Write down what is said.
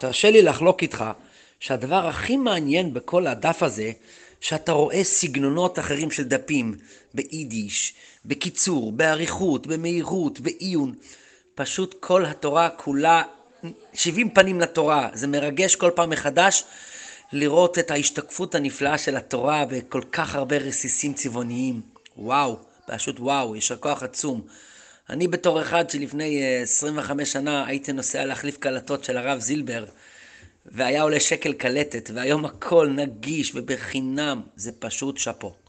תרשה לי לחלוק איתך שהדבר הכי מעניין בכל הדף הזה, שאתה רואה סגנונות אחרים של דפים, ביידיש, בקיצור, באריכות, במהירות, בעיון. פשוט כל התורה כולה, 70 פנים לתורה. זה מרגש כל פעם מחדש לראות את ההשתקפות הנפלאה של התורה בכל כך הרבה רסיסים צבעוניים. וואו, פשוט וואו, יישר כוח עצום. אני בתור אחד שלפני 25 שנה הייתי נוסע להחליף קלטות של הרב זילבר, והיה עולה שקל קלטת, והיום הכל נגיש ובחינם. זה פשוט שפו.